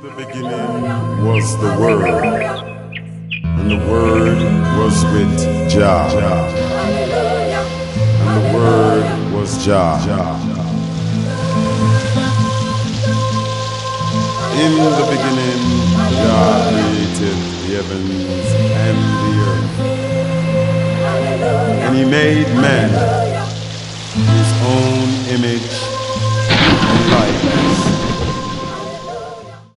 the beginning was the Word, and the Word was with Jah, and the Word was Jah. In the beginning, Jah created the heavens and the earth, and He made man in His own image and likeness.